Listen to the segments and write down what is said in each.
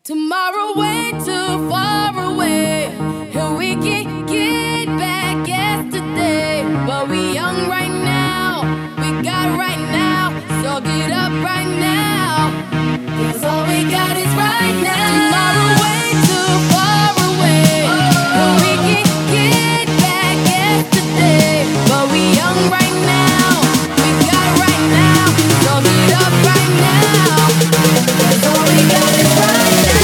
Tomorrow way too far away, and we can get back yesterday. But we young right now, we got right now, so get up right now, 'cause all we got is right now. Tomorrow way too far away, and we can get back yesterday. But we young right now, we got right now, so get up right now, 'cause all we got is right now.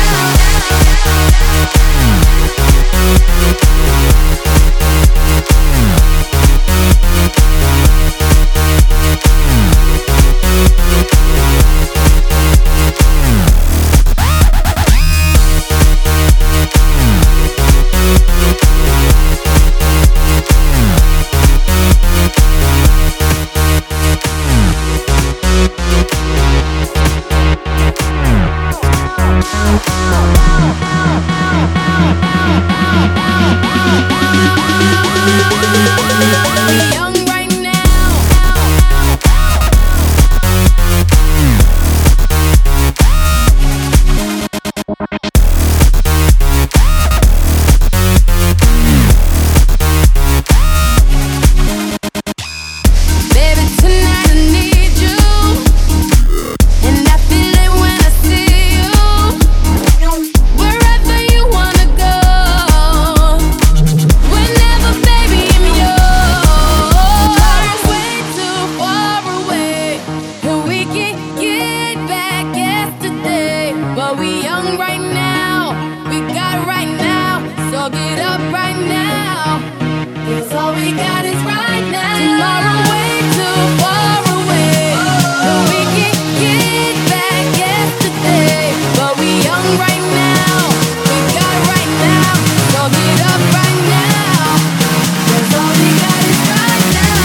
But we young right now, we got right now, so get up right now, 'cause all we got is right now. Tomorrow way too far away, and we can get back yesterday. But we young right now, we got right now, so get up right now, 'cause all we got is right now.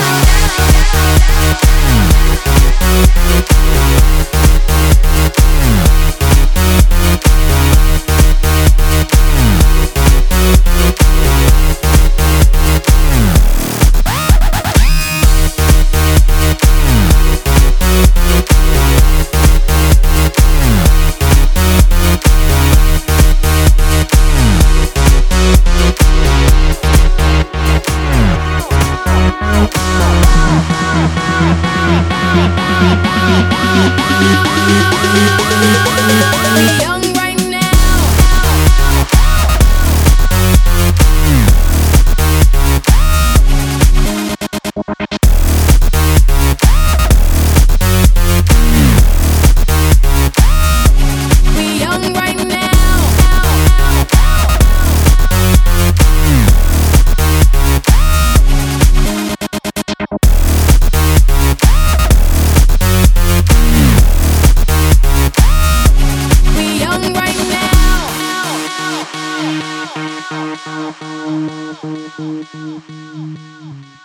We young right now. We young right now. We young right now.